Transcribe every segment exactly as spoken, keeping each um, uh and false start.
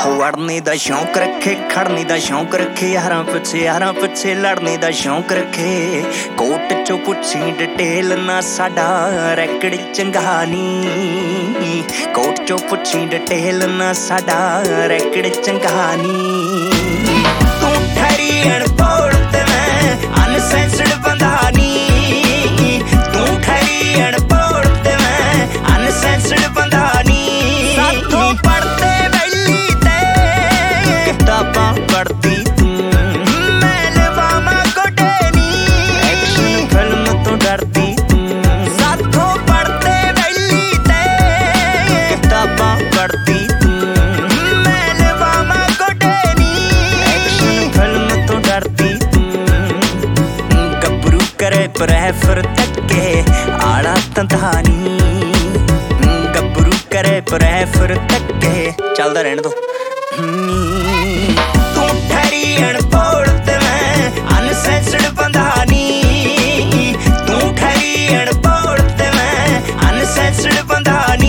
वड़ने दा शौक रखे, खड़ने दा शौक रखे, यारां पिछे यारां पिछे लड़ने दा शौक रखे। कोट चो पुछी डिटेल ना साडा रैकड़ चंगा नी, कोट चो पुछी डिटेल ना साडा रैकड़ चंगा नी। तू ठहरी अनपढ़ ते मैं अनसेंस्ड बंदा नी, तू ठहरी अनपढ़ ते मैं अनसेंस्ड बंदा नी। साथों पढ़ते वैली ते किताबां पढ़ती तू, मैं लवामा गोडे नी एक्शन फिल्म तो डरती तू। साथों पढ़ते वैली ते किताबां पढ़ती तू, मैं लवामा गोडे नी एक्शन फिल्म तो डरती तू। गबरू करे प्रेफर तके आड़ा तंधानी, गबरू करे प्रेफर तके चलदा रहने दो। तू ठहरी अनपढ़ ते मैं अनसेंस्ड बंदा नी, तू ठहरी अनपढ़ ते मैं अनसेंस्ड बंदा नी।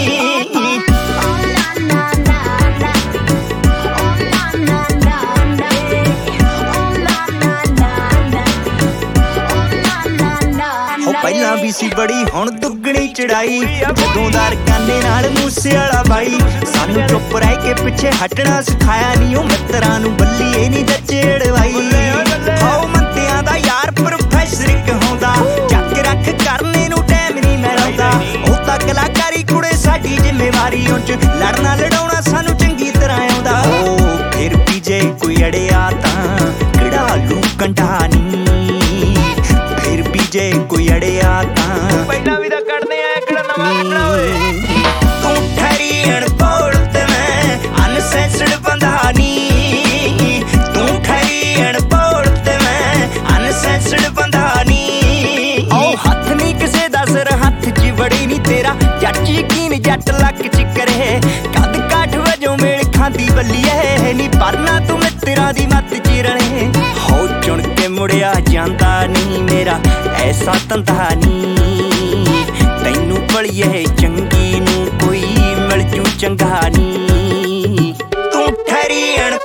ਪਹਿਲਾਂ ਵੀ ਸੀ ਬੜੀ ਹੁਣ ਦੁੱਗਣੀ ਚੜਾਈ, ਜਦੋਂ ਦਾ ਰਕਾਨੇ ਨਾਲ ਮੂਸੇ ਵਾਲਾ ਬਾਈ। ਸਾਨੂੰ ਚੁੱਪ ਰਹਿ ਕੇ ਪਿੱਛੇ ਹਟਣਾ ਸਿਖਾਇਆ ਨੀ, ਉਹ ਮਿੱਤਰਾਂ ਨੂੰ ਬੱਲੀਏ ਨੀ ਜੱਚੜਵਾਈ। ਹਾਉ ਮੰਤਿਆਂ ਦਾ ਯਾਰ ਪ੍ਰੋਫੈਸਰ ਕਹਾਉਂਦਾ, ਚੱਕ ਰੱਖ ਕਰਨੇ ਨੂੰ ਟਾਈਮ ਨੀ ਮੈਂ ਲਾਉਂਦਾ। ਉਹ ਤਾਂ ਕਲਾਕਾਰੀ ਕੁੜੇ ਸਾਡੀ ਜ਼ਿੰਮੇਵਾਰੀ, ਉਹ ਚ ਲੜਨਾ ਲੜਾਉਣਾ ਸਾਨੂੰ ਚੰਗੀ ਤਰ੍ਹਾਂ ਆਉਂਦਾ। ਉਹ ਫਿਰ ਵੀ ਜੇ ਕੋਈ ਅੜਿਆ ਤਾਂ ਕਢਾ ਲੂ ਕੰਢਾ ਨੀ, ਫਿਰ ਵੀ ਜੇ ਕੋਈ ਅੜਿਆ ਤਾਂ ਪਹਿਲਾਂ ਵੀ ਤਾਂ ਕੱਢਦੇ ਆ ਕਿਹੜਾ ਨਵਾਂ ਕੱਢਣਾ ਓਏ। ਤੂੰ ਠਹਿਰੀ ਅਨਪੜ੍ਹ ਤੇ ਮੈਂ ਅਨਸੈਂਸਡ ਬੰਦਾ ਨੀ, ਤੂੰ ਠਹਿਰੀ ਅਨਪੜ੍ਹ ਤੇ ਮੈਂ ਅਨਸੈਂਸਡ ਬੰਦਾ ਨੀ। ਉਹ ਹੱਥ ਨੀ ਕਿਸੇ ਦਾ ਸਿਰ ਹੱਥ 'ਚ ਵੜੀ ਨੀ ਤੇਰਾ, ਜੱਟ ਯਕੀਨ ਜੱਟ ਲੱਕ 'ਚ ਕਰੇ। ਕੱਦ ਕਾਠ ਵਜੋਂ ਮੇਲ ਖਾਂਦੀ ਬੱਲੀਏ ਨੀ, ਪਰਨਾ ਤੂੰ ਮਿੱਤਰਾਂ ਦੀ ਮੱਤ 'ਚ ਰਲੇ। ਹੋ ਚੁਣ ਕੇ ਮੁੜਿਆ ਜਾਂਦਾ ਨੀ ਮੇਰਾ ਐਸਾ ਧੰਦਾ ਨੀ, ਤੈਨੂੰ ਭਲੀਏ ਚੰਗੀ ਨੂੰ ਕੋਈ ਮਿਲ ਜੂ ਚੰਗਾ ਨੀ। ਤੂੰ ਠਹਿਰੀ ਅਣ